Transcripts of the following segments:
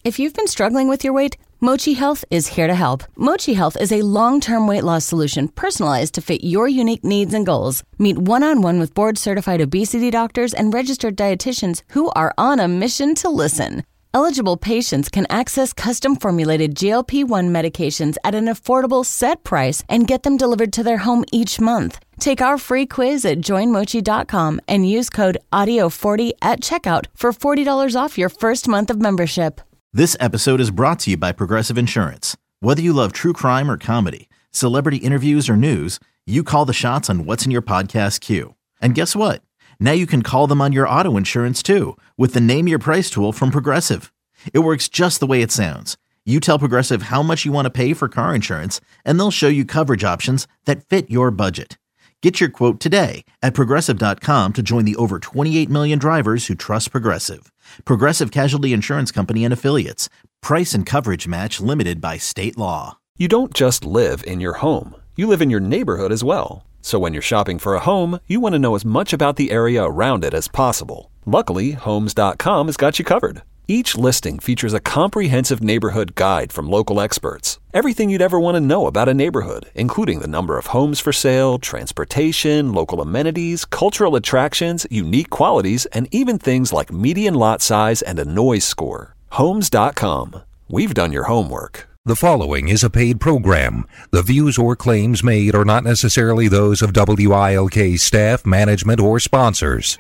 If you've been struggling with your weight, Mochi Health is here to help. Mochi Health is a long-term weight loss solution personalized to fit your unique needs and goals. Meet one-on-one with board-certified obesity doctors and registered dietitians who are on a mission to listen. Eligible patients can access custom-formulated GLP-1 medications at an affordable set price and get them delivered to their home each month. Take our free quiz at joinmochi.com and use code AUDIO40 at checkout for $40 off your first month of membership. This episode is brought to you by Progressive Insurance. Whether you love true crime or comedy, celebrity interviews or news, you call the shots on what's in your podcast queue. And guess what? Now you can call them on your auto insurance too with the Name Your Price tool from Progressive. It works just the way it sounds. You tell Progressive how much you want to pay for car insurance, and they'll show you coverage options that fit your budget. Get your quote today at Progressive.com to join the over 28 million drivers who trust Progressive. Progressive Casualty Insurance Company and Affiliates. Price and coverage match limited by state law. You don't just live in your home. You live in your neighborhood as well. So when you're shopping for a home, you want to know as much about the area around it as possible. Luckily, Homes.com has got you covered. Each listing features a comprehensive neighborhood guide from local experts. Everything you'd ever want to know about a neighborhood, including the number of homes for sale, transportation, local amenities, cultural attractions, unique qualities, and even things like median lot size and a noise score. Homes.com. We've done your homework. The following is a paid program. The views or claims made are not necessarily those of WILK staff, management, or sponsors.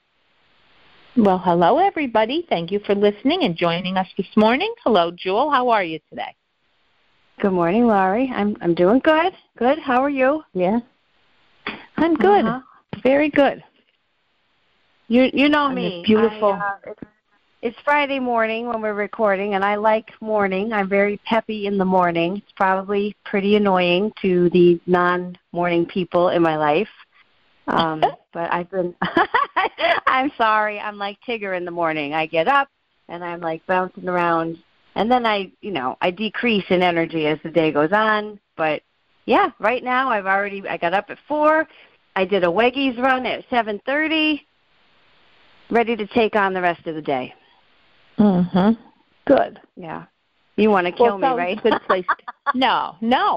Well, hello, everybody. Thank you for listening and joining us this morning. Hello, Jewel. How are you today? Good morning, Laurie. I'm doing good. Good. How are you? Yeah. I'm good. Very good. You know me. It's beautiful. It's Friday morning when we're recording, and I like morning. I'm very peppy in the morning. It's probably pretty annoying to the non-morning people in my life. But I've been, I'm sorry, I'm like Tigger in the morning. I get up and I'm like bouncing around, and then I decrease in energy as the day goes on. But yeah, right now I got up at 4. I did a Weggies run at 7:30, ready to take on the rest of the day. Mm-hmm. Good. Yeah. You want to kill me, right? Good place. No,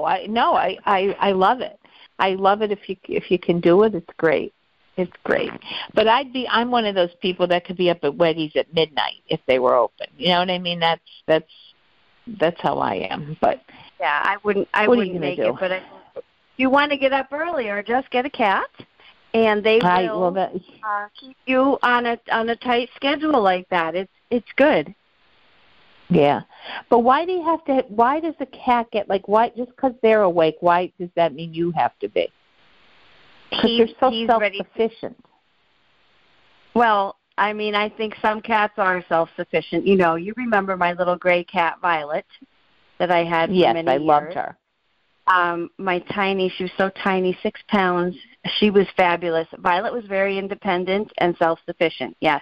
I love it. I love it if you can do it. It's great. It's great. But I'm one of those people that could be up at Weggies at midnight if they were open. You know what I mean? That's how I am. But yeah, I wouldn't make it. But if you want to get up earlier, just get a cat, and they will keep you on a tight schedule like that. It's good. Yeah, but why does a cat get why just because they're awake? Why does that mean you have to be? Because they're so self-sufficient. Well, I mean, I think some cats are self-sufficient. You remember my little gray cat, Violet, that I had for many years. Yes, I loved her. She was so tiny, 6 pounds. She was fabulous. Violet was very independent and self-sufficient, yes.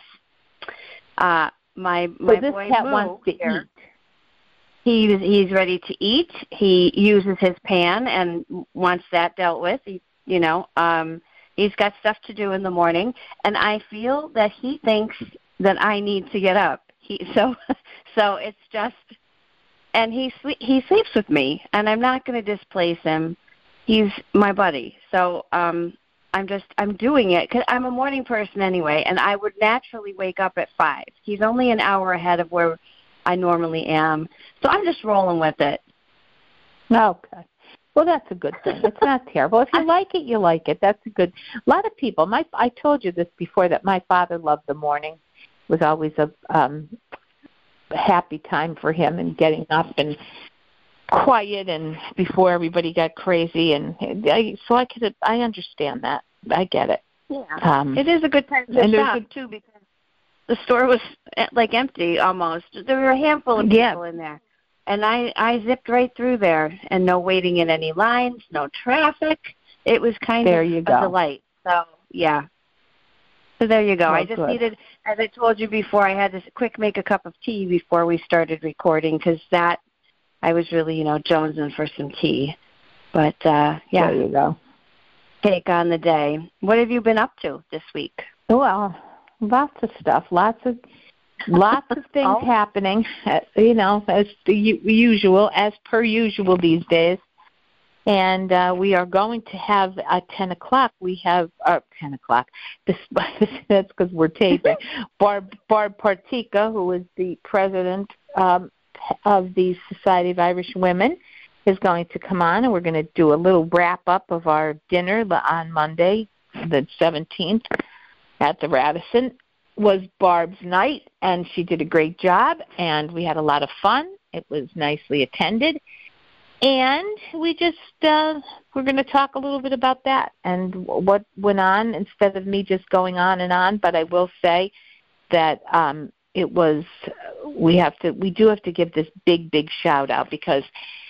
My this boy cat Moo wants to here, eat. He's ready to eat. He uses his pan and wants that dealt with. He's got stuff to do in the morning, and I feel that he thinks that I need to get up. So it's just, and he sleeps with me, and I'm not going to displace him. He's my buddy. So I'm doing it because I'm a morning person anyway, and I would naturally wake up at 5. He's only an hour ahead of where I normally am, so I'm just rolling with it. Okay. Well, that's a good thing. It's not terrible. If you like it, you like it. That's a good. A lot of people. I told you this before that my father loved the morning. It was always a happy time for him, and getting up and quiet and before everybody got crazy, and I understand that. I get it. Yeah, it is a good time to shop too, because the store was empty almost. There were a handful of people in there, and I zipped right through there, and no waiting in any lines, no traffic. It was kind of a delight. So yeah. So there you go. I just needed, as I told you before, I had to make a cup of tea before we started recording, because I was really, jonesing for some tea. But, yeah. There you go. Take on the day. What have you been up to this week? Well, lots of stuff. Lots of Lots of things happening, as per usual these days. And we are going to have at 10 o'clock, 10 o'clock, that's because we're taping, Barb Partika, who is the president of the Society of Irish Women, is going to come on, and we're going to do a little wrap-up of our dinner on Monday, the 17th, at the Radisson. Was Barb's night, and she did a great job, and we had a lot of fun. It was nicely attended. And we just, we're going to talk a little bit about that and what went on instead of me just going on and on. But I will say that we do have to give this big shout out because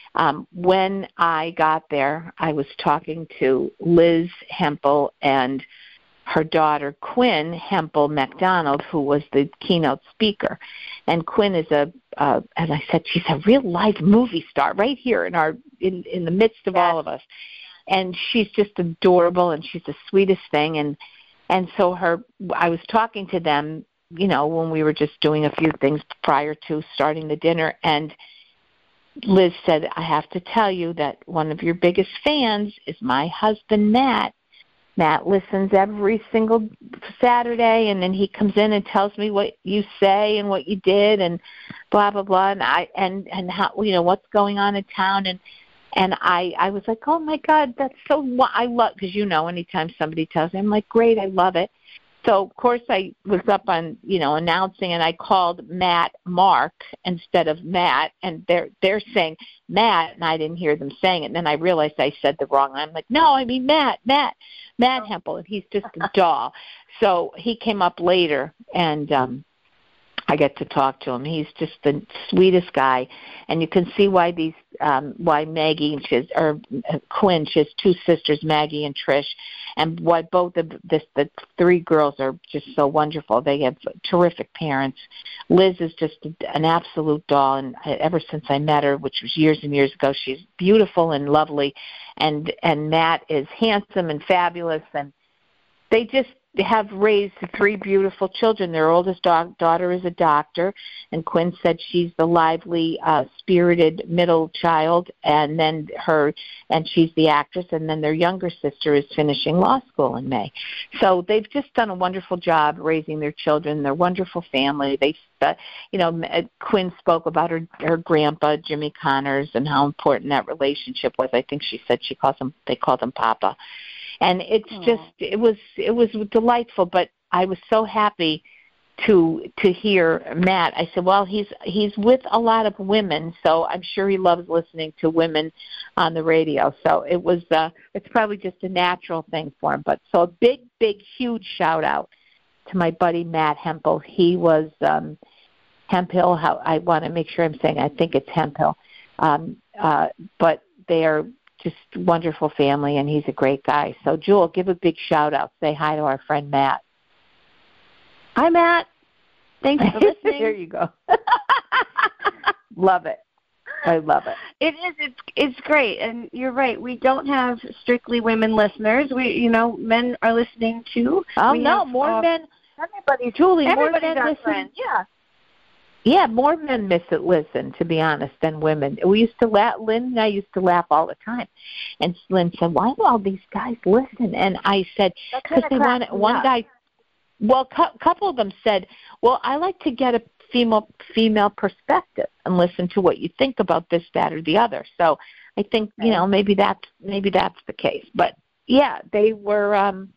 when I got there, I was talking to Liz Hempel and her daughter, Quinn Hempel MacDonald, who was the keynote speaker. And Quinn is and I said, she's a real live movie star right here in the midst of all of us. And she's just adorable, and she's the sweetest thing. And so I was talking to them, when we were just doing a few things prior to starting the dinner, and Liz said, I have to tell you that one of your biggest fans is my husband, Matt. Matt listens every single Saturday, and then he comes in and tells me what you say and what you did and blah blah blah, and how what's going on in town, and I was like, oh my God, that's so I love, because anytime somebody tells me, I'm like, great, I love it. So of course I was up on announcing, and I called Matt Mark instead of Matt, and they're saying Matt, and I didn't hear them saying it. And then I realized I said the wrong. I'm like, no, I mean Matt Hempel, and he's just a doll. So he came up later, and I get to talk to him. He's just the sweetest guy, and you can see why why Maggie and Quinn, she has two sisters, Maggie and Trish, and why both of the three girls are just so wonderful. They have terrific parents. Liz is just an absolute doll, and ever since I met her, which was years and years ago, she's beautiful and lovely, and Matt is handsome and fabulous, and they just have raised three beautiful children. Their oldest daughter is a doctor, and Quinn said she's the lively, spirited middle child, and she's the actress, and then their younger sister is finishing law school in May. So they've just done a wonderful job raising their children. They're a wonderful family. Quinn spoke about her grandpa, Jimmy Connors, and how important that relationship was. I think she said they called him Papa. And it's it was delightful, but I was so happy to hear Matt. I said, well, he's with a lot of women, so I'm sure he loves listening to women on the radio. So it's probably just a natural thing for him. But so a big, huge shout out to my buddy Matt Hempel. He was Hemphill. I want to make sure I'm saying, I think it's Hemphill. But they are just wonderful family, and he's a great guy. So, Jewel, give a big shout-out. Say hi to our friend Matt. Hi, Matt. Thanks for listening. There you go. Love it. I love it. It is. It's great, and you're right. We don't have strictly women listeners. Men are listening too. Oh, no, more men. Julie, more men listen. Yeah. Yeah, more men listen, to be honest, than women. We used to laugh. Lynn and I used to laugh all the time. And Lynn said, why do all these guys listen? And I said, because they want one guy. Well, a couple of them said, well, I like to get a female perspective and listen to what you think about this, that, or the other. So I think, maybe that's the case. But yeah, they were.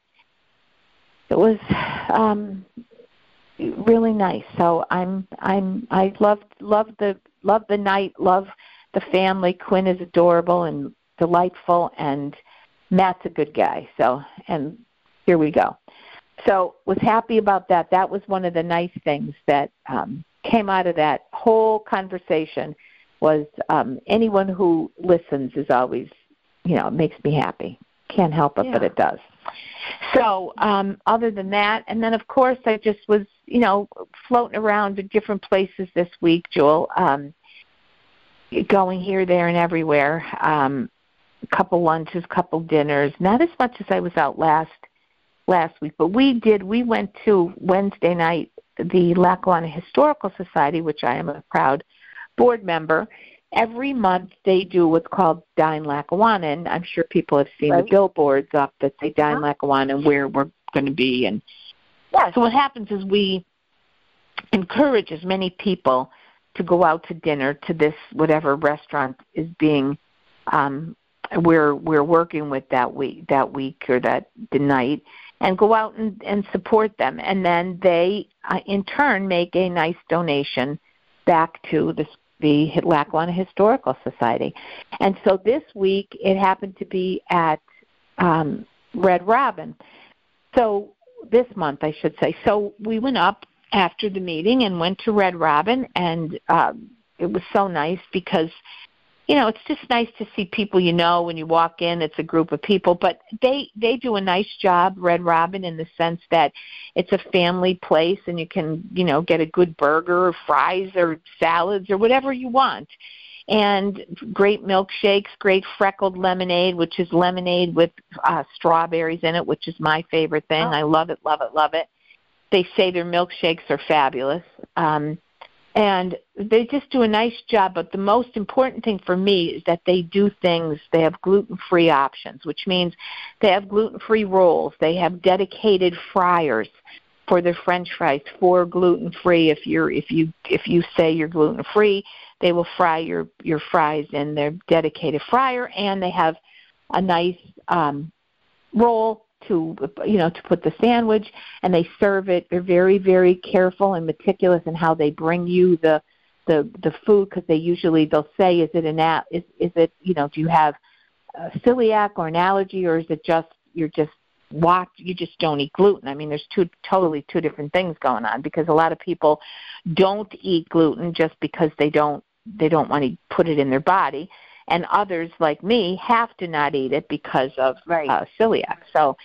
It was really nice. So I love the night, love the family. Quinn is adorable and delightful, and Matt's a good guy. So, and here we go. So was happy about that. That was one of the nice things that came out of that whole conversation was anyone who listens is always, it makes me happy. Can't help it, but it does. So other than that, and then, of course, I just was, floating around to different places this week, Jewel, going here, there, and everywhere, a couple lunches, couple dinners, not as much as I was out last week, but we went to Wednesday night the Lackawanna Historical Society, which I am a proud board member, every month they do what's called Dine Lackawanna, and I'm sure people have seen the billboards up that say Dine Lackawanna and where we're going to be. And so what happens is we encourage as many people to go out to dinner to this whatever restaurant is being we're working with that week or the night, and go out and support them, and then they in turn make a nice donation back to the Lackawanna Historical Society. And so this week it happened to be at Red Robin. So this month, I should say. So we went up after the meeting and went to Red Robin, and it was so nice because, you know, it's just nice to see people you know when you walk in. It's a group of people, but they do a nice job, Red Robin, in the sense that it's a family place and you can, you know, get a good burger or fries or salads or whatever you want. And great milkshakes, great freckled lemonade, which is lemonade with strawberries in it, which is my favorite thing. I love it, love it, love it. They say their milkshakes are fabulous. And they just do a nice job. But the most important thing for me is that they do things. They have gluten-free options, which means they have gluten-free rolls. They have dedicated fryers for their French fries for gluten-free. If you say you're gluten-free, they will fry your fries in their dedicated fryer, and they have a nice roll to put the sandwich, and they serve it. They're very, very careful and meticulous in how they bring you the food, because they'll say, is it do you have celiac or an allergy, or is it just you just don't eat gluten? I mean, there's two different things going on, because a lot of people don't eat gluten just because they don't want to put it in their body. And others, like me, have to not eat it because of celiac. So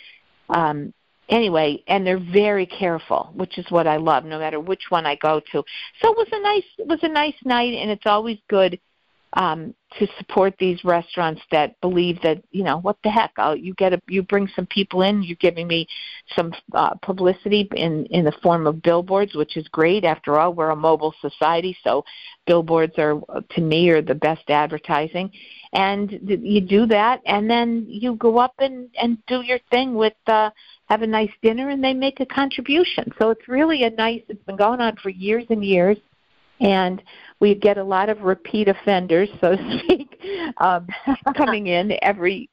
anyway, and they're very careful, which is what I love, no matter which one I go to. So it was a nice night, and it's always good to support these restaurants that believe that, you know, what the heck, you bring some people in, you're giving me some publicity in the form of billboards, which is great. After all, we're a mobile society, so billboards are the best advertising. And you do that, and then you go up and do your thing with have a nice dinner, and they make a contribution. So it's really it's been going on for years and years. And we get a lot of repeat offenders, so to speak, coming in every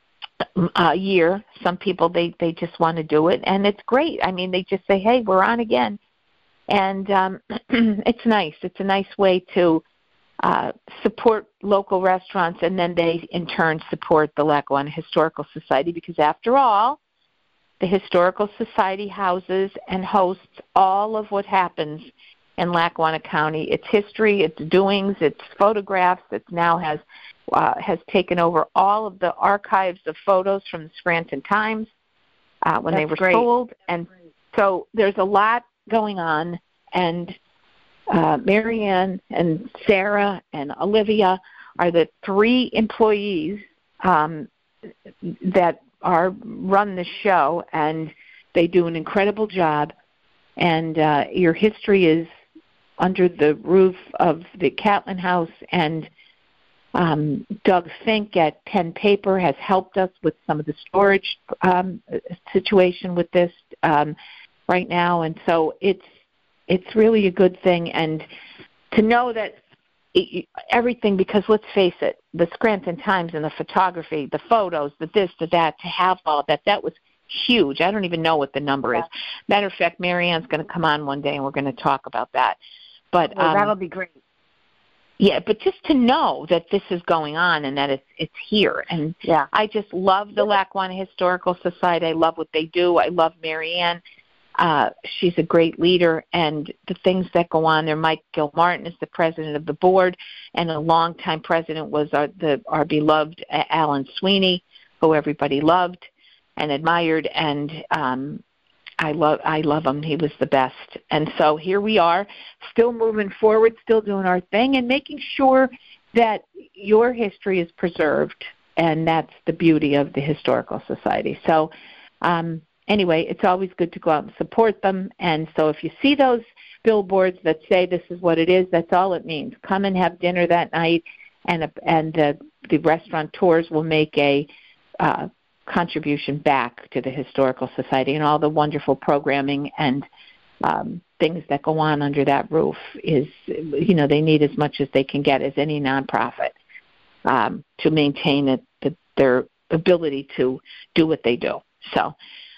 year. Some people, they just want to do it, and it's great. I mean, they just say, hey, we're on again. And it's nice. It's a nice way to support local restaurants, and then they, in turn, support the Lackawanna Historical Society, because after all, the Historical Society houses and hosts all of what happens in Lackawanna County. Its history, its doings, its photographs. It now has taken over all of the archives of photos from the Scranton Times when they were sold. And so there's a lot going on. And Marianne and Sarah and Olivia are the 3 employees that run the show, and they do an incredible job. And your history is under the roof of the Catlin House, and Doug Fink at Pen Paper has helped us with some of the storage situation with this right now. And so it's really a good thing. And to know that everything, because let's face it, the Scranton Times and the photography, the photos, the this, the that, to have all that was huge. I don't even know what the number is. Matter of fact, Marianne's going to come on one day, and we're going to talk about that. But that'll be great. Yeah, but just to know that this is going on and that it's here. And I just love the Lackawanna Historical Society. I love what they do. I love Marianne. She's a great leader, and the things that go on there. Mike Gilmartin is the president of the board, and a longtime president was our beloved Alan Sweeney, who everybody loved and admired, and I love him. He was the best. And so here we are, still moving forward, still doing our thing, and making sure that your history is preserved, and that's the beauty of the Historical Society. So anyway, it's always good to go out and support them. And so if you see those billboards that say this is what it is, that's all it means. Come and have dinner that night, and the restaurateurs will make a contribution back to the Historical Society, and all the wonderful programming and things that go on under that roof is, they need as much as they can get as any nonprofit to maintain their ability to do what they do. So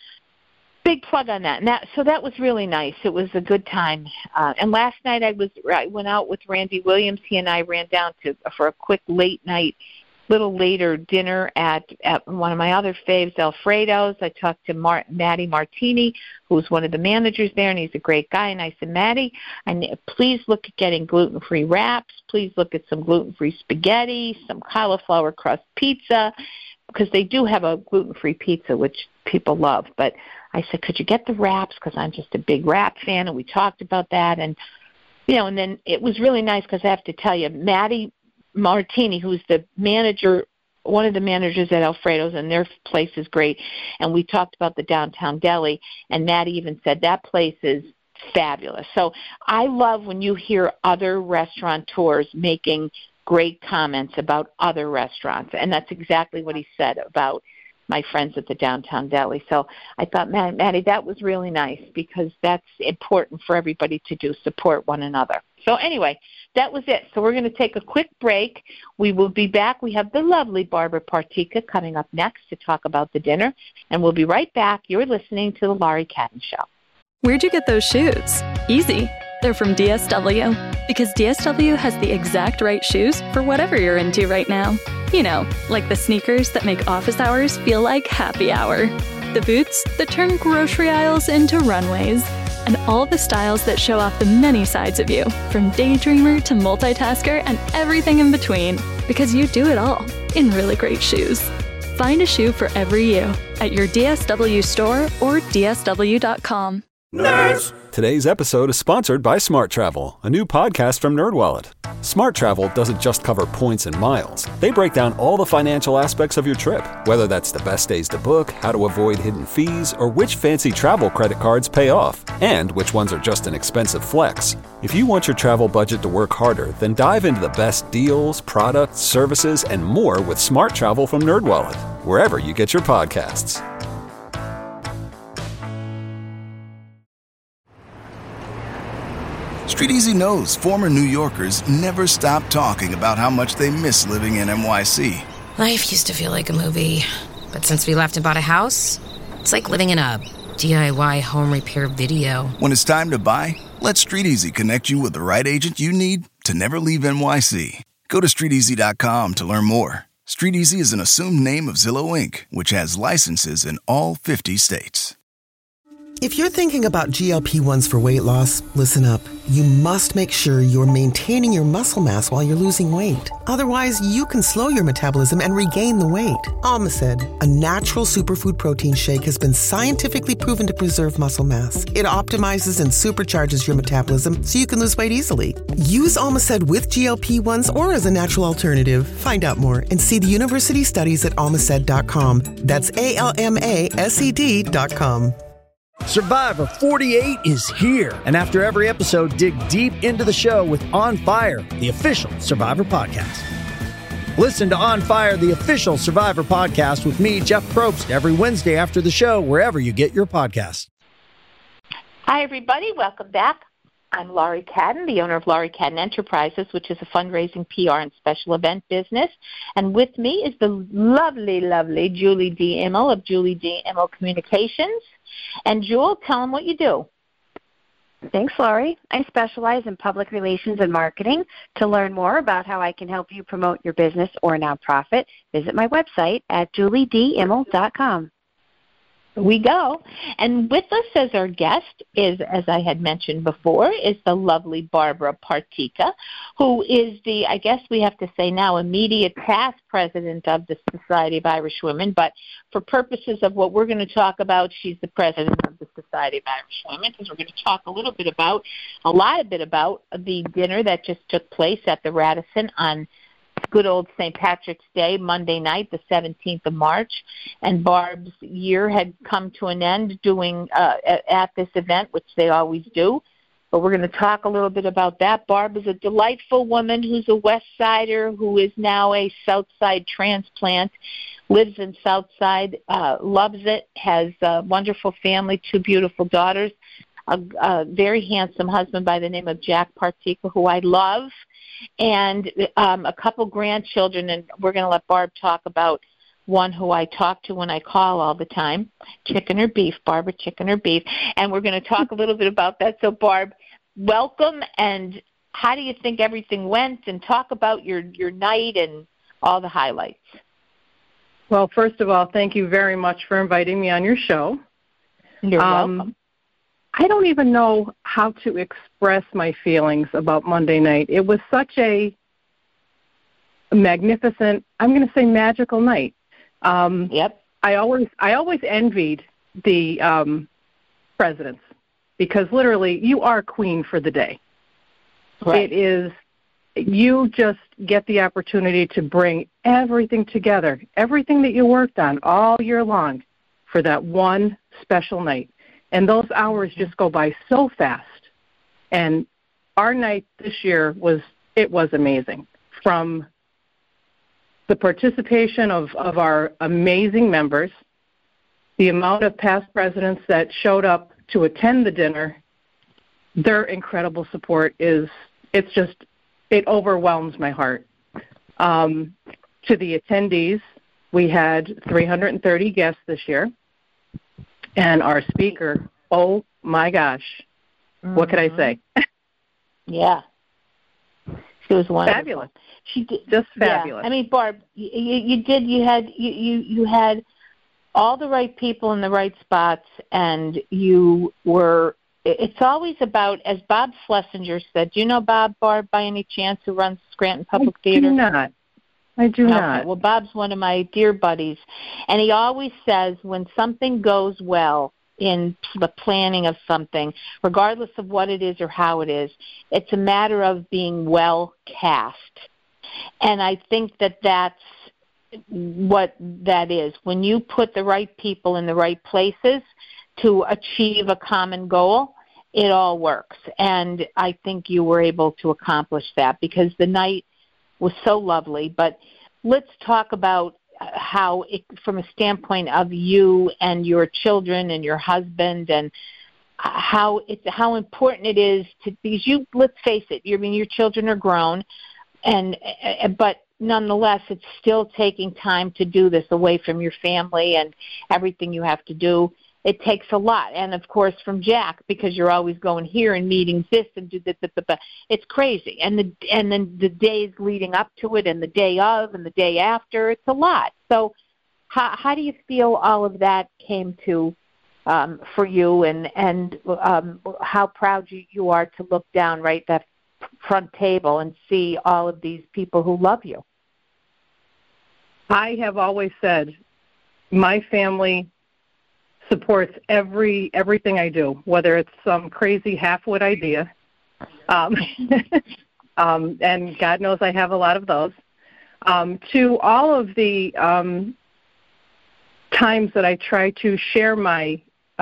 big plug on that. So that was really nice. It was a good time. And last night I went out with Randy Williams. He and I ran down for a quick late night, little later dinner at one of my other faves, Alfredo's. I talked to Matty Martini, who's one of the managers there, and he's a great guy. And I said, Matty, please look at getting gluten-free wraps. Please look at some gluten-free spaghetti, some cauliflower crust pizza, because they do have a gluten-free pizza, which people love. But I said, could you get the wraps? Because I'm just a big wrap fan, and we talked about that. And, and then it was really nice because I have to tell you, Matty Martini, who's the manager, one of the managers at Alfredo's, and their place is great. And we talked about the downtown deli, and Matty even said that place is fabulous. So I love when you hear other restaurateurs making great comments about other restaurants, and that's exactly what he said about my friends at the downtown deli. So I thought, Matty, that was really nice, because that's important for everybody to do, support one another. So anyway, that was it. So we're going to take a quick break. We will be back. We have the lovely Barbara Partika coming up next to talk about the dinner, and we'll be right back. You're listening to The Laurie Cadden Show. Where'd you get those shoes? Easy. They're from DSW, because DSW has the exact right shoes for whatever you're into right now. Like the sneakers that make office hours feel like happy hour. The boots that turn grocery aisles into runways. And all the styles that show off the many sides of you, from daydreamer to multitasker and everything in between. Because you do it all in really great shoes. Find a shoe for every you at your DSW store or DSW.com. Nerds! Today's episode is sponsored by Smart Travel, a new podcast from NerdWallet. Smart Travel doesn't just cover points and miles. They break down all the financial aspects of your trip, whether that's the best days to book, how to avoid hidden fees, or which fancy travel credit cards pay off, and which ones are just an expensive flex. If you want your travel budget to work harder, then dive into the best deals, products, services, and more with Smart Travel from NerdWallet, wherever you get your podcasts. Street Easy knows former New Yorkers never stop talking about how much they miss living in NYC. Life used to feel like a movie, but since we left and bought a house, it's like living in a DIY home repair video. When it's time to buy, let Street Easy connect you with the right agent you need to never leave NYC. Go to StreetEasy.com to learn more. Street Easy is an assumed name of Zillow Inc., which has licenses in all 50 states. If you're thinking about GLP-1s for weight loss, listen up. You must make sure you're maintaining your muscle mass while you're losing weight. Otherwise, you can slow your metabolism and regain the weight. Almacid, a natural superfood protein shake, has been scientifically proven to preserve muscle mass. It optimizes and supercharges your metabolism so you can lose weight easily. Use Almacid with GLP-1s or as a natural alternative. Find out more and see the university studies at almacid.com. That's ALMASED.com. Survivor 48 is here. And after every episode, dig deep into the show with On Fire, the official Survivor podcast. Listen to On Fire, the official Survivor podcast with me, Jeff Probst, every Wednesday after the show, wherever you get your podcasts. Hi, everybody. Welcome back. I'm Laurie Cadden, the owner of Laurie Cadden Enterprises, which is a fundraising, PR, and special event business. And with me is the lovely, lovely Julie D. Immel of Julie D. Immel Communications. And, Jewel, tell them what you do. Thanks, Laurie. I specialize in public relations and marketing. To learn more about how I can help you promote your business or nonprofit, visit my website at juliedimmel.com. We go. And with us as our guest is, as I had mentioned before, is the lovely Barbara Partika, who is the, I guess we have to say now, immediate past president of the Society of Irish Women. But for purposes of what we're going to talk about, she's the president of the Society of Irish Women, because we're going to talk a lot about the dinner that just took place at the Radisson on good old St. Patrick's Day, Monday night, the 17th of March, and Barb's year had come to an end doing at this event, which they always do. But we're going to talk a little bit about that. Barb is a delightful woman who's a West Sider who is now a South Side transplant, lives in South Side, loves it, has a wonderful family, 2 beautiful daughters, a very handsome husband by the name of Jack Partica, who I love, and a couple grandchildren. And we're going to let Barb talk about one who I talk to when I call all the time, chicken or beef, Barbara, chicken or beef. And we're going to talk a little bit about that. So, Barb, welcome, and how do you think everything went? And talk about your night and all the highlights. Well, first of all, thank you very much for inviting me on your show. You're welcome. I don't even know how to express my feelings about Monday night. It was such a magnificent, I'm going to say magical night. Yep. I always envied the presidents because literally you are queen for the day. Right. It is, you just get the opportunity to bring everything together, everything that you worked on all year long for that one special night. And those hours just go by so fast. And our night this year was amazing. From the participation of our amazing members, the amount of past presidents that showed up to attend the dinner, their incredible support it overwhelms my heart. To the attendees, we had 330 guests this year. And our speaker, oh my gosh, what could I say? Yeah. She was wonderful. Fabulous. She did, just fabulous. Yeah. I mean, Barb, you had all the right people in the right spots, and it's always about, as Bob Schlesinger said, do you know Barb, by any chance, who runs Scranton Public Theater? I do not. Well, Bob's one of my dear buddies, and he always says when something goes well in the planning of something, regardless of what it is or how it is, it's a matter of being well cast. And I think that's what that is. When you put the right people in the right places to achieve a common goal, it all works. And I think you were able to accomplish that because the night was so lovely. But let's talk about how, from a standpoint of you and your children and your husband, and how important it is because let's face it, your children are grown, but nonetheless, it's still taking time to do this away from your family and everything you have to do. It takes a lot. And, of course, from Jack, because you're always going here and meetings this and do this. It's crazy. And then the days leading up to it and the day of and the day after, it's a lot. So how do you feel all of that came to for you and how proud you are to look down right that front table and see all of these people who love you? I have always said my family supports everything I do, whether it's some crazy half-wit idea, and God knows I have a lot of those, to all of the times that I try to share my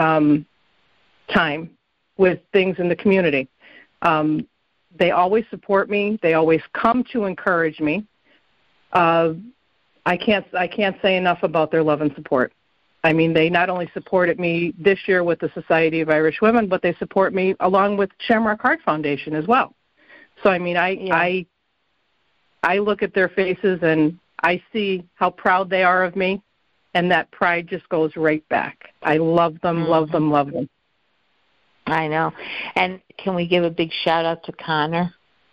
time with things in the community. They always support me. They always come to encourage me. I can't say enough about their love and support. I mean, they not only supported me this year with the Society of Irish Women, but they support me along with Shamrock Heart Foundation as well. So, I mean, I look at their faces and I see how proud they are of me, and that pride just goes right back. I love them, love them, love them. I know. And can we give a big shout-out to Connor?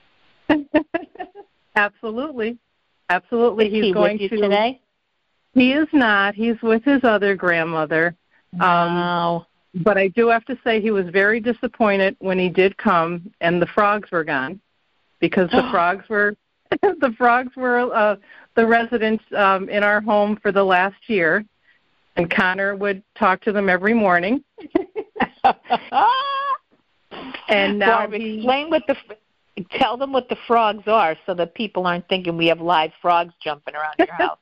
Absolutely. Absolutely. Is he going with you to today? He is not. He's with his other grandmother. Wow. But I do have to say he was very disappointed when he did come and the frogs were gone, because the frogs were the residents in our home for the last year, and Connor would talk to them every morning. And now Barb, explain what Tell them what the frogs are so that people aren't thinking we have live frogs jumping around your house.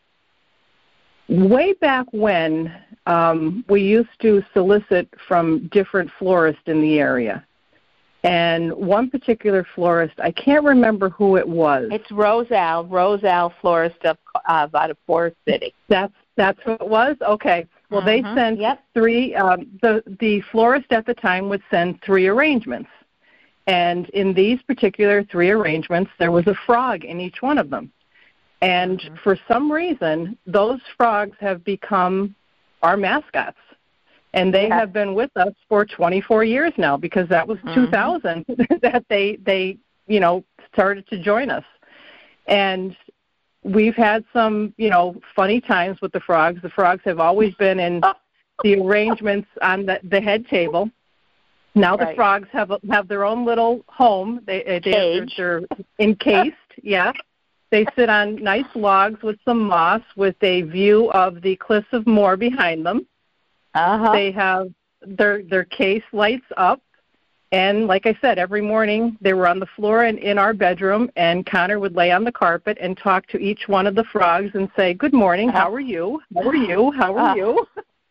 Way back when, we used to solicit from different florists in the area. And one particular florist, I can't remember who it was. It's Rosal Florist out of Forest City. That's who it was? Okay. Well, they sent three, the florist at the time would send 3 arrangements. And in these particular 3 arrangements, there was a frog in each one of them. And for some reason, those frogs have become our mascots. And they have been with us for 24 years now, because that was 2000 that they started to join us. And we've had some, funny times with the frogs. The frogs have always been in the arrangements on the head table. Now the frogs have their own little home. They're encased, They sit on nice logs with some moss with a view of the Cliffs of Moher behind them. They have their case lights up. And like I said, every morning they were on the floor and in our bedroom, and Connor would lay on the carpet and talk to each one of the frogs and say, "Good morning, how are you? How are you? How are you?"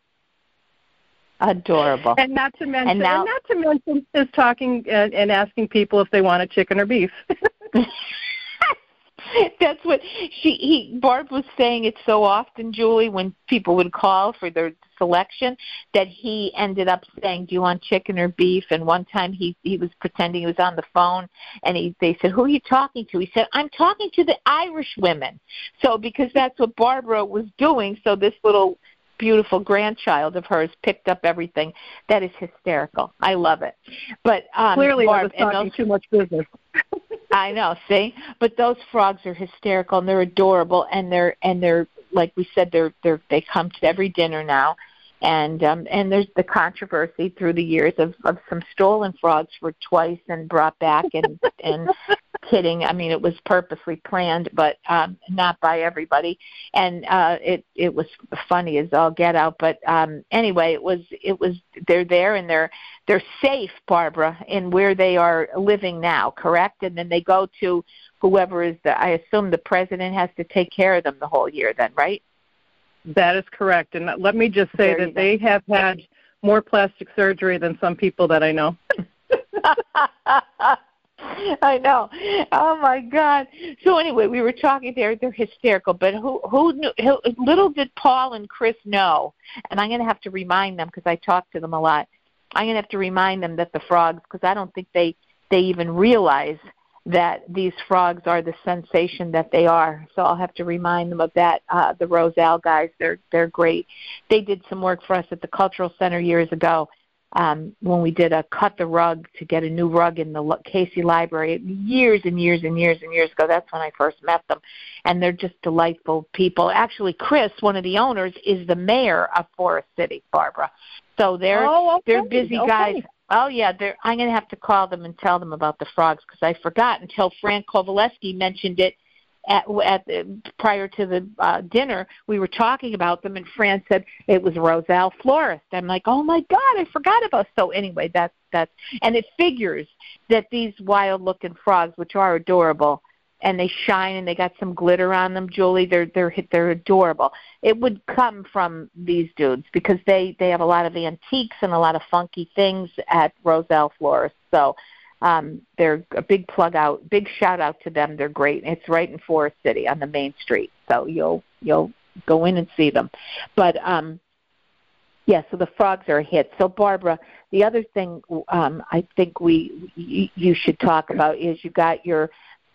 Adorable. And not to mention is talking and asking people if they want a chicken or beef. That's what Barb was saying it so often, Julie, when people would call for their selection, that he ended up saying, "Do you want chicken or beef?" And one time he was pretending he was on the phone, and they said, "Who are you talking to?" He said, "I'm talking to the Irish women." So because that's what Barbara was doing, so this little beautiful grandchild of hers picked up everything. That is hysterical. I love it. But clearly, Barb, I was talking too much business. I know, see, but those frogs are hysterical and they're adorable, and they're like we said, they come to every dinner now, and there's the controversy through the years of some stolen frogs were twice and brought back, and kidding. I mean, it was purposely planned, but not by everybody, and it was funny as all get out. But anyway, it was they're there and they're safe, Barbara, in where they are living now, correct? And then they go to whoever is I assume the president has to take care of them the whole year then, right? That is correct. And let me just say that they have had more plastic surgery than some people that I know. I know. Oh my God. So anyway, we were talking there. They're hysterical. But who knew? Little did Paul and Chris know. And I'm going to have to remind them because I talk to them a lot. I'm going to have to remind them that the frogs, because I don't think they even realize that these frogs are the sensation that they are. So I'll have to remind them of that. The Rosal guys, they're great. They did some work for us at the Cultural Center years ago when we did a cut the rug to get a new rug in the Casey Library years and years and years and years ago. That's when I first met them. And they're just delightful people. Actually, Chris, one of the owners, is the mayor of Forest City, Barbara. So they're busy guys. Oh, yeah, I'm going to have to call them and tell them about the frogs because I forgot until Frank Kovaleski mentioned it prior to the dinner. We were talking about them, and Fran said it was Rosal Florist. I'm like, oh, my God, I forgot about it. So anyway, that's and it figures that these wild-looking frogs, which are adorable, and they shine and they got some glitter on them, Julie. They're adorable. It would come from these dudes because they have a lot of antiques and a lot of funky things at Rosal Florist. So they're a big shout out to them. They're great. It's right in Forest City on the main street. So you'll go in and see them. But yeah, so the frogs are a hit. So Barbara, the other thing I think you should talk about is you got your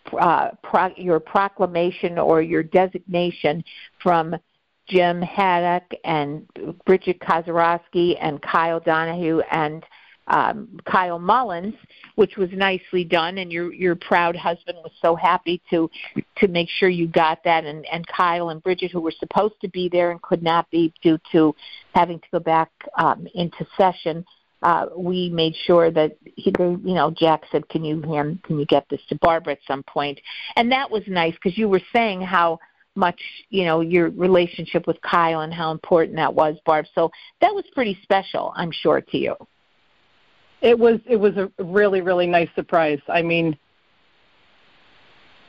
proclamation or your designation from Jim Haddock and Bridget Kozorowski and Kyle Donahue and Kyle Mullins, which was nicely done, and your proud husband was so happy to make sure you got that, and Kyle and Bridget, who were supposed to be there and could not be due to having to go back into session, we made sure that Jack said, can you get this to Barbara at some point? And that was nice because you were saying how much, your relationship with Kyle and how important that was, Barb. So that was pretty special, I'm sure, to you. It was a really, really nice surprise. I mean,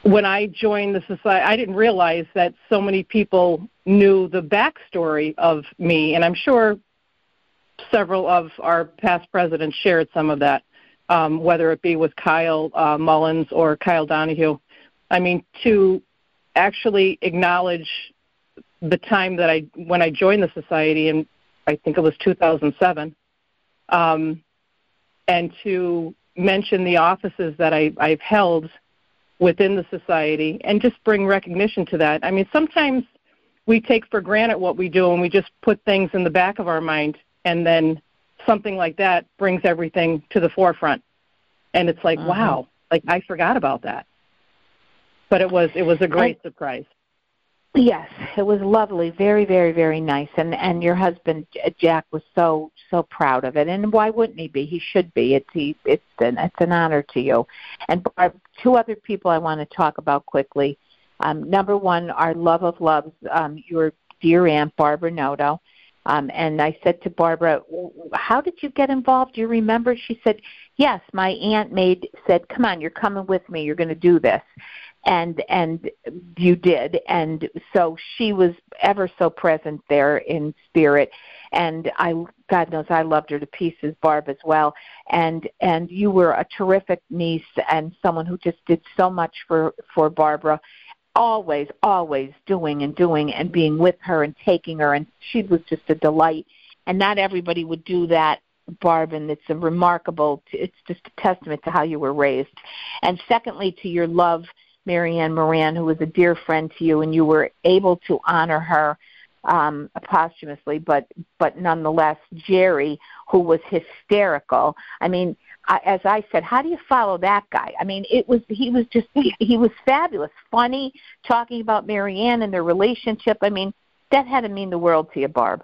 when I joined the society, I didn't realize that so many people knew the backstory of me, and I'm sure several of our past presidents shared some of that, whether it be with Kyle Mullins or Kyle Donahue. I mean, to actually acknowledge the time that when I joined the society, and I think it was 2007, and to mention the offices that I've held within the society and just bring recognition to that. I mean, sometimes we take for granted what we do and we just put things in the back of our mind, and then something like that brings everything to the forefront. And it's like, wow, like I forgot about that. But it was a great surprise. Yes, it was lovely, very, very, very nice, and your husband Jack was so proud of it, and why wouldn't he be? He should be. It's an honor to you. And two other people I want to talk about quickly. Number one, our love of loves, your dear Aunt Barbara Noto. And I said to Barbara, how did you get involved? Do you remember? She said, yes, my aunt said, come on, you're coming with me. You're going to do this. And you did. And so she was ever so present there in spirit. And God knows I loved her to pieces, Barb, as well. And you were a terrific niece and someone who just did so much for Barbara. Always doing and being with her and taking her, and she was just a delight. And not everybody would do that, Barb, and it's it's just a testament to how you were raised. And secondly, to your love, Marianne Moran, who was a dear friend to you, and you were able to honor her posthumously, but nonetheless, Jerry, who was hysterical. I mean, as I said, how do you follow that guy? I mean, he was fabulous, funny, talking about Marianne and their relationship. I mean, that had to mean the world to you, Barb.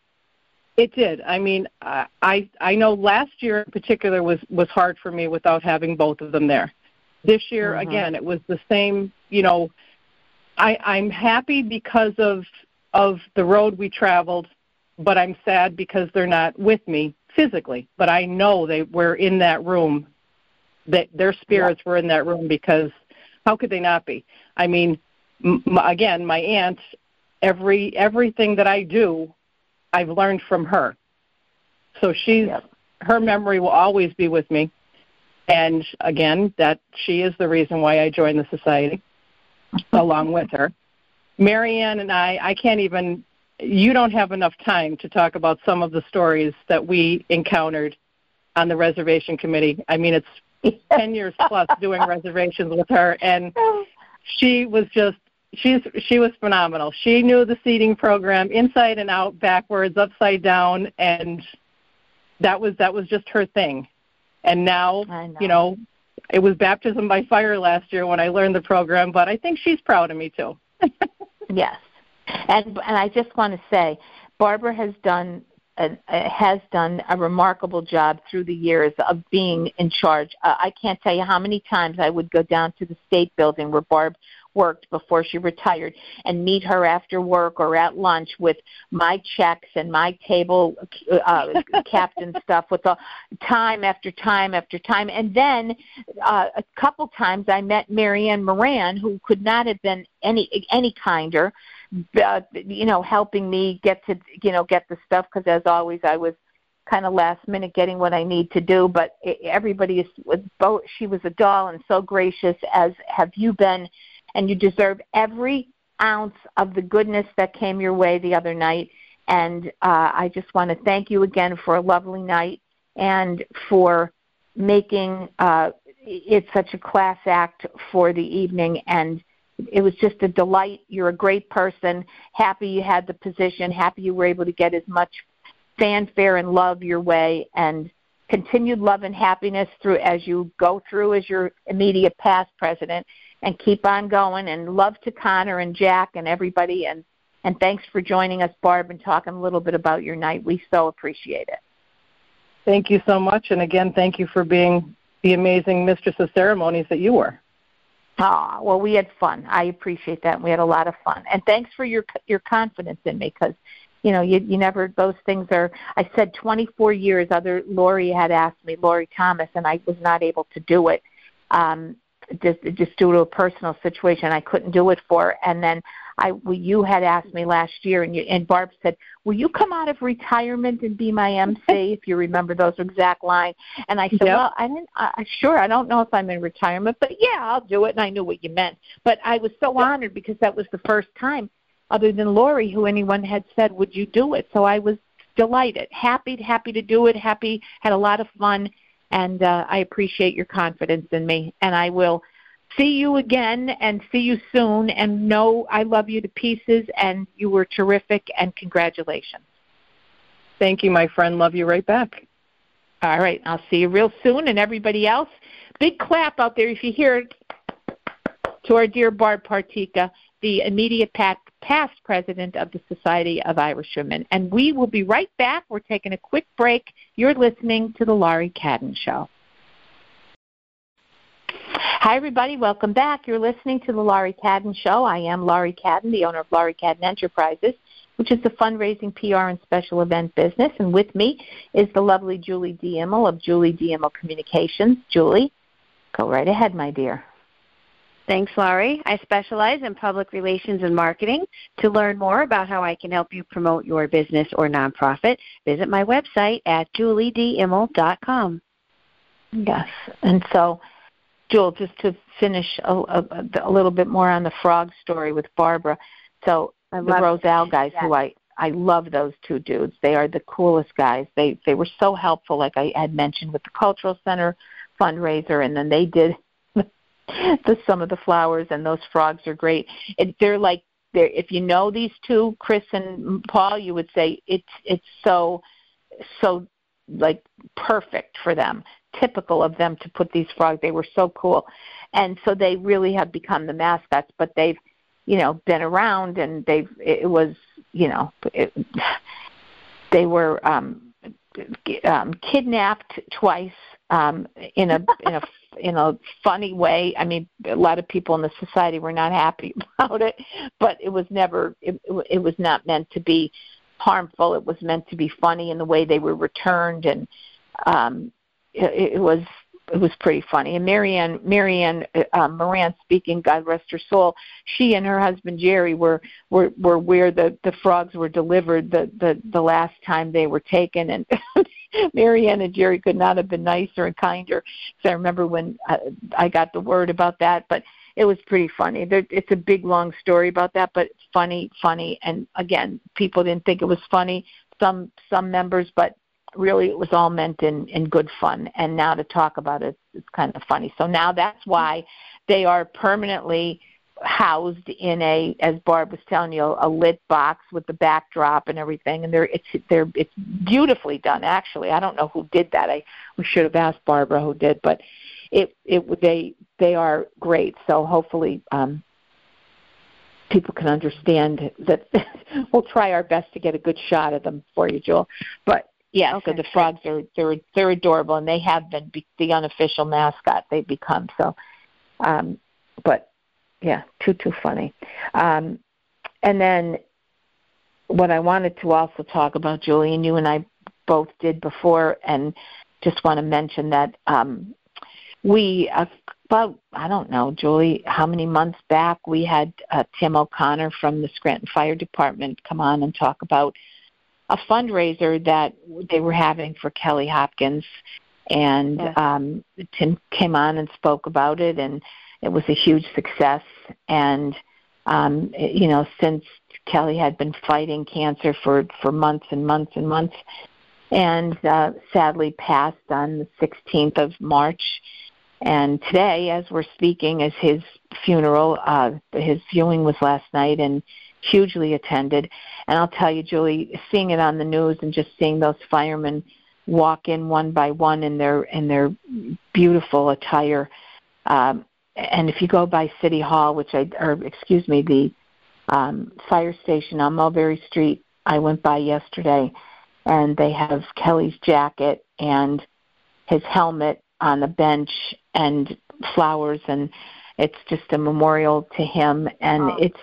It did. I mean, I know last year in particular was hard for me without having both of them there. This year, again, it was the same. You know, I'm happy because of the road we traveled, but I'm sad because they're not with me physically. But I know they were in that room, that their spirits were in that room, because how could they not be? I mean, again, my aunt, everything that I do, I've learned from her. So her memory will always be with me. And again, that she is the reason why I joined the society, along with her. Marianne and I can't even, you don't have enough time to talk about some of the stories that we encountered on the reservation committee. I mean, it's 10 years plus doing reservations with her, and she was phenomenal. She knew the seating program inside and out, backwards, upside down, and that was just her thing. And now, you know, it was baptism by fire last year when I learned the program, but I think she's proud of me too. Yes. And I just want to say, Barbara has done a remarkable job through the years of being in charge. I can't tell you how many times I would go down to the State Building where Barb worked before she retired and meet her after work or at lunch with my checks and my table captain stuff with the time after time after time. And then a couple times I met Marianne Moran, who could not have been any kinder, helping me get the stuff, because as always I was kind of last minute getting what I need to do. But everybody she was a doll and so gracious, as have you been. And you deserve every ounce of the goodness that came your way the other night. And I just want to thank you again for a lovely night and for making it such a class act for the evening. And it was just a delight. You're a great person. Happy you had the position. Happy you were able to get as much fanfare and love your way. And continued love and happiness as you go through as your immediate past president. And keep on going, and love to Connor and Jack and everybody. And thanks for joining us, Barb, and talking a little bit about your night. We so appreciate it. Thank you so much. And again, thank you for being the amazing mistress of ceremonies that you were. Well, we had fun. I appreciate that. And we had a lot of fun. And thanks for your confidence in me, because, you never, those things are, I said 24 years, Lori had asked me, Lori Thomas, and I was not able to do it. just due to a personal situation I couldn't do it for. And then you had asked me last year, and Barb said, will you come out of retirement and be my MC, if you remember those exact lines? And I said, well, I don't know if I'm in retirement, but yeah, I'll do it. And I knew what you meant. But I was so honored because that was the first time, other than Lori, who anyone had said, would you do it? So I was delighted, happy to do it, had a lot of fun, and I appreciate your confidence in me. And I will see you again and see you soon, and know I love you to pieces, and you were terrific, and congratulations. Thank you, my friend. Love you right back. All right. I'll see you real soon, and everybody else, big clap out there if you hear it to our dear Barb Partika, the immediate past president of the Society of Irishwomen. And we will be right back. We're taking a quick break. You're listening to The Laurie Cadden Show. Hi, everybody. Welcome back. You're listening to The Laurie Cadden Show. I am Laurie Cadden, the owner of Laurie Cadden Enterprises, which is the fundraising, PR, and special event business. And with me is the lovely Julie D. Immel of Julie D. Immel Communications. Julie, go right ahead, my dear. Thanks, Laurie. I specialize in public relations and marketing. To learn more about how I can help you promote your business or nonprofit, visit my website at juliedimmel.com. Yes. And so, Jewel, just to finish a little bit more on the frog story with Barbara. So the Roselle guys, who I love those two dudes. They are the coolest guys. They were so helpful, like I had mentioned, with the Cultural Center fundraiser, and then they did some of the flowers, and those frogs are great. They're if you know these two, Chris and Paul, you would say it's so like perfect for them, typical of them to put these frogs. They were so cool, and so they really have become the mascots. But they've been around, and they were kidnapped twice in a funny way. I mean, a lot of people in the society were not happy about it, but it was not meant to be harmful. It was meant to be funny in the way they were returned, and it was pretty funny. And Marianne Moran, speaking, God rest her soul, she and her husband Jerry were where the frogs were delivered the last time they were taken, and Marianne and Jerry could not have been nicer and kinder. So I remember when I got the word about that, but it was pretty funny. It's a big, long story about that, but funny. And again, people didn't think it was funny, some members, but really it was all meant in good fun. And now to talk about it, it's kind of funny. So now that's why they are permanently housed in as Barb was telling you, a lit box with the backdrop and everything. And it's beautifully done, actually. I don't know who did that. We should have asked Barbara who did, but they are great. So hopefully people can understand that. We'll try our best to get a good shot of them for you, Jewel. But yeah, okay. So the frogs they're adorable, and they have been the unofficial mascot they've become. So, but yeah, too funny. And then what I wanted to also talk about, Julie, and you and I both did before, and just want to mention that we about, I don't know, Julie, how many months back we had Tim O'Connor from the Scranton Fire Department come on and talk about a fundraiser that they were having for Kelly Hopkins, and Tim came on and spoke about it, and it was a huge success. And since Kelly had been fighting cancer for months and months and months, and sadly passed on the 16th of March. And today, as we're speaking, is his funeral. His viewing was last night, and hugely attended. And I'll tell you, Julie, seeing it on the news and just seeing those firemen walk in one by one in their beautiful attire. And if you go by City Hall, the fire station on Mulberry Street, I went by yesterday, and they have Kelly's jacket and his helmet on the bench and flowers, and it's just a memorial to him. And it's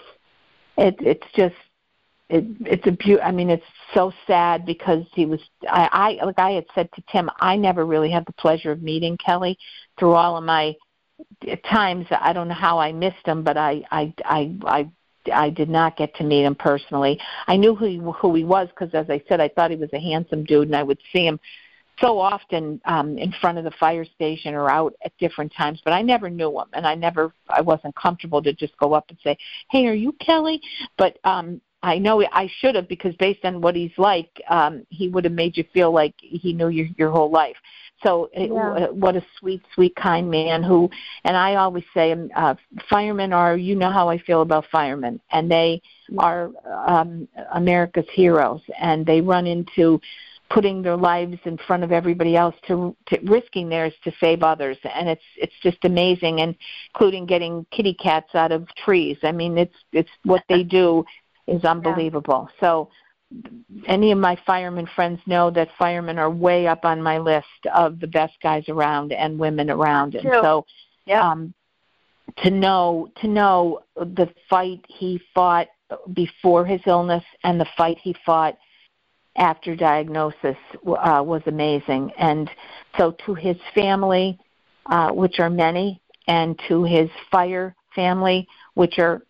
so sad because he was. I had said to Tim, I never really had the pleasure of meeting Kelly through all of my at times I don't know how I missed him, but I did not get to meet him personally. I knew who he was because, as I said, I thought he was a handsome dude, and I would see him so often in front of the fire station or out at different times, but I never knew him, and I wasn't comfortable to just go up and say, "Hey, are you Kelly?" But I know I should have, because based on what he's like, he would have made you feel like he knew your whole life. So what a sweet, sweet, kind man who, and I always say, firemen are, you know how I feel about firemen, and they are America's heroes, and they run into putting their lives in front of everybody else to risking theirs to save others, and it's just amazing, and including getting kitty cats out of trees. I mean, it's what they do is unbelievable. So any of my fireman friends know that firemen are way up on my list of the best guys around and women around. And so to know the fight he fought before his illness and the fight he fought after diagnosis was amazing. And so to his family, which are many, and to his fire family, which are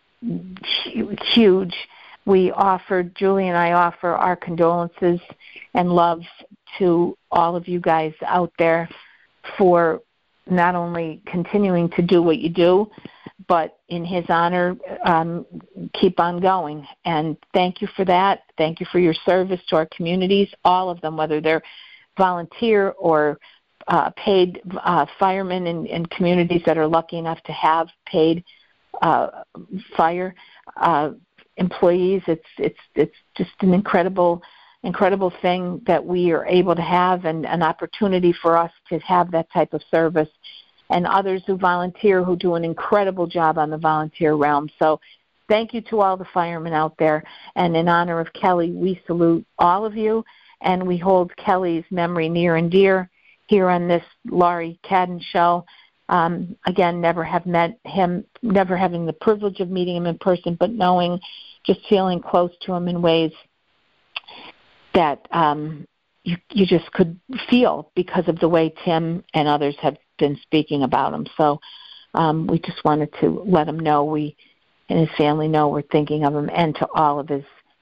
huge, Julie and I offer our condolences and love to all of you guys out there for not only continuing to do what you do, but in his honor, keep on going. And thank you for that. Thank you for your service to our communities, all of them, whether they're volunteer or paid firemen in communities that are lucky enough to have paid fire employees. It's just an incredible thing that we are able to have, and an opportunity for us to have that type of service, and others who volunteer who do an incredible job on the volunteer realm. So thank you to all the firemen out there, and in honor of Kelly, we salute all of you, and we hold Kelly's memory near and dear here on this Laurie Cadden show. Again, never have met him, never having the privilege of meeting him in person, but just feeling close to him in ways that you just could feel because of the way Tim and others have been speaking about him. So we just wanted to let him know, we and his family know we're thinking of him, and to all of his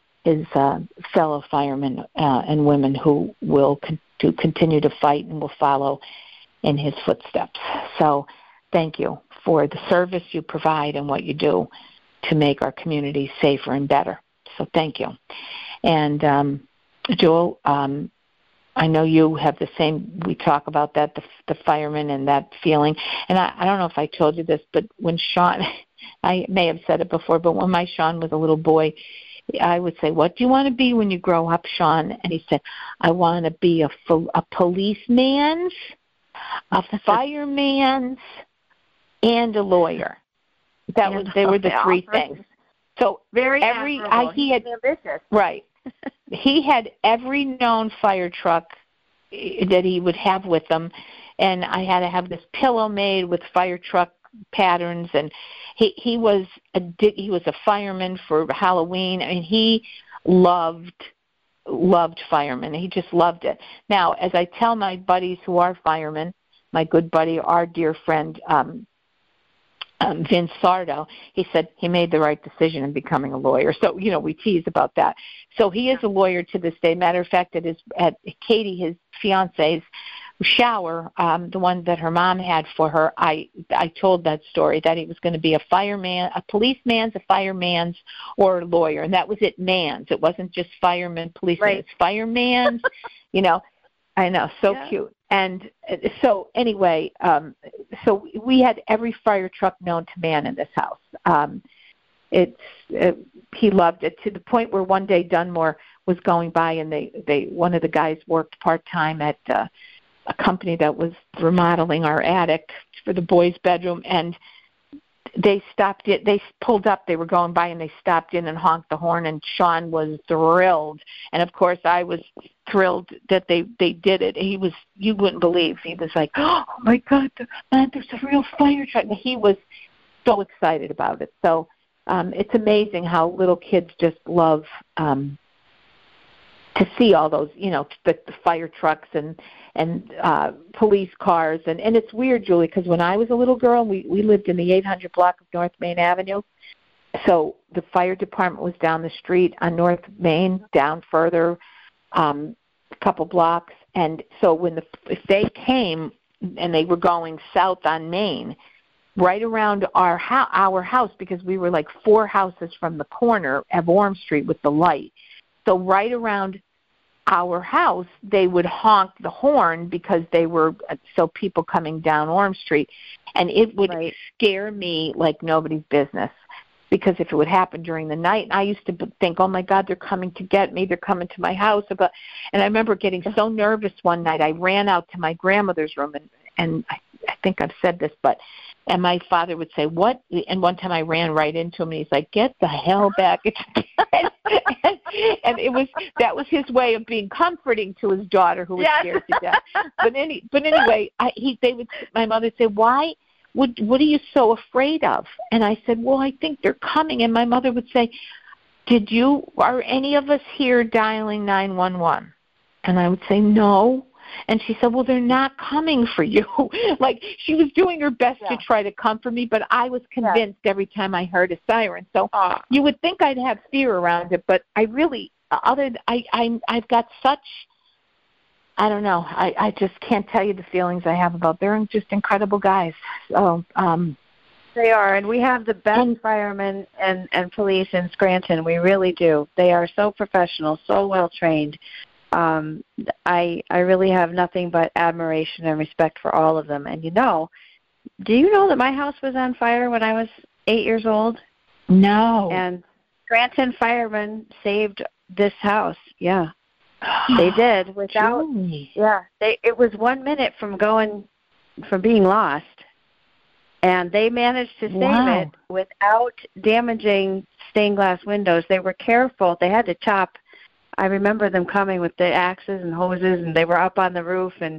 fellow firemen and women who will continue to fight and will follow in his footsteps. So thank you for the service you provide and what you do to make our community safer and better. So thank you. And Joel, I know you have the same, we talk about that, the firemen and that feeling. And I don't know if I told you this, but when Sean, I may have said it before, but when my Sean was a little boy, I would say, "What do you want to be when you grow up, Sean?" And he said, "I want to be a policeman, a fireman, and a lawyer." They were the three things. So he had ambitious. Right. He had every known fire truck that he would have with him, and I had to have this pillow made with fire truck patterns, and he was a fireman for Halloween. I mean, he loved firemen. He just loved it. Now, as I tell my buddies who are firemen, my good buddy, our dear friend Vince Sardo, he said he made the right decision in becoming a lawyer. So, we tease about that. So he is a lawyer to this day. Matter of fact, at Katie, his fiance's shower, the one that her mom had for her, I told that story, that he was going to be a fireman, a policeman's, a fireman's, or a lawyer. And that was it, man's. It wasn't just fireman, policeman. Right. It's fireman's, I know, so cute. And so anyway, so we had every fire truck known to man in this house. He loved it, to the point where one day Dunmore was going by, and one of the guys worked part-time at a company that was remodeling our attic for the boys' bedroom, and they stopped it. They pulled up. They were going by, and they stopped in and honked the horn, and Sean was thrilled. And, of course, I was thrilled that they did it. You wouldn't believe. He was like, "Oh, my God, there's a real fire truck." And he was so excited about it. So it's amazing how little kids just love to see all those, the fire trucks and police cars. And it's weird, Julie, because when I was a little girl, we lived in the 800 block of North Main Avenue. So the fire department was down the street on North Main, down further, a couple blocks. And so if they came and they were going south on Main, right around our house, because we were like 4 houses from the corner of Orm Street with the light. So right around our house, they would honk the horn because they were people coming down Orm Street. And it would scare me like nobody's business. Because if it would happen during the night, and I used to think, oh, my God, they're coming to get me. They're coming to my house. And I remember getting so nervous one night. I ran out to my grandmother's room, and I think I've said this, and my father would say, what? And one time I ran right into him, and he's like, get the hell back. and that was his way of being comforting to his daughter who was scared to death. But anyway, my mother would say, why? What are you so afraid of? And I said, well, I think they're coming. And my mother would say, are any of us here dialing 911? And I would say, no. And she said, well, they're not coming for you. Like, she was doing her best to try to comfort me, but I was convinced every time I heard a siren. So you would think I'd have fear around it, but I really, I've got such, I don't know. I just can't tell you the feelings I have about. They're just incredible guys. So they are, and we have the best firemen and police in Scranton. We really do. They are so professional, so well trained. I really have nothing but admiration and respect for all of them. And do you know that my house was on fire when I was 8 years old? No. And Scranton firemen saved this house. Yeah. They did without. It was 1 minute from being lost, and they managed to save it without damaging stained glass windows. They were careful. They had to chop. I remember them coming with the axes and hoses, and they were up on the roof, and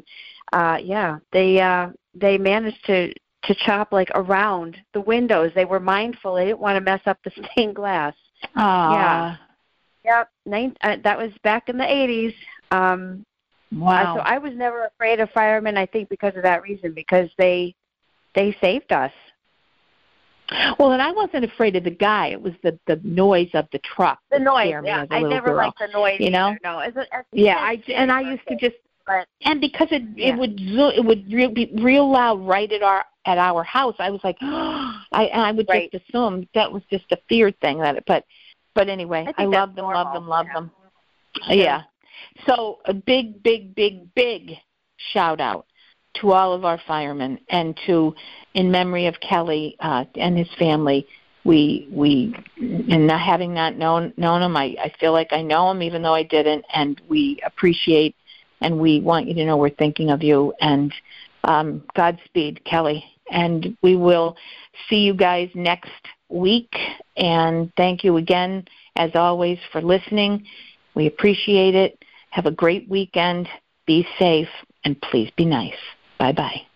they managed to chop like around the windows. They were mindful. They didn't want to mess up the stained glass. Yeah. Yep, that was back in the 80s. Wow. So I was never afraid of firemen, I think, because of that reason, because they saved us. Well, and I wasn't afraid of the guy. It was the noise of the truck. The noise, I never liked the noise. No, I used to just, and because it would be real loud right at our house. I was like, I would just assume that was just a fear thing. But anyway, I love them. Yeah. So a big, big, big, big shout out to all of our firemen, and in memory of Kelly and his family. And not having not known him, I feel like I know him even though I didn't, and we appreciate and we want you to know we're thinking of you. And Godspeed, Kelly. And we will see you guys next week. And thank you again, as always, for listening. We appreciate it. Have a great weekend. Be safe, and please be nice. Bye-bye.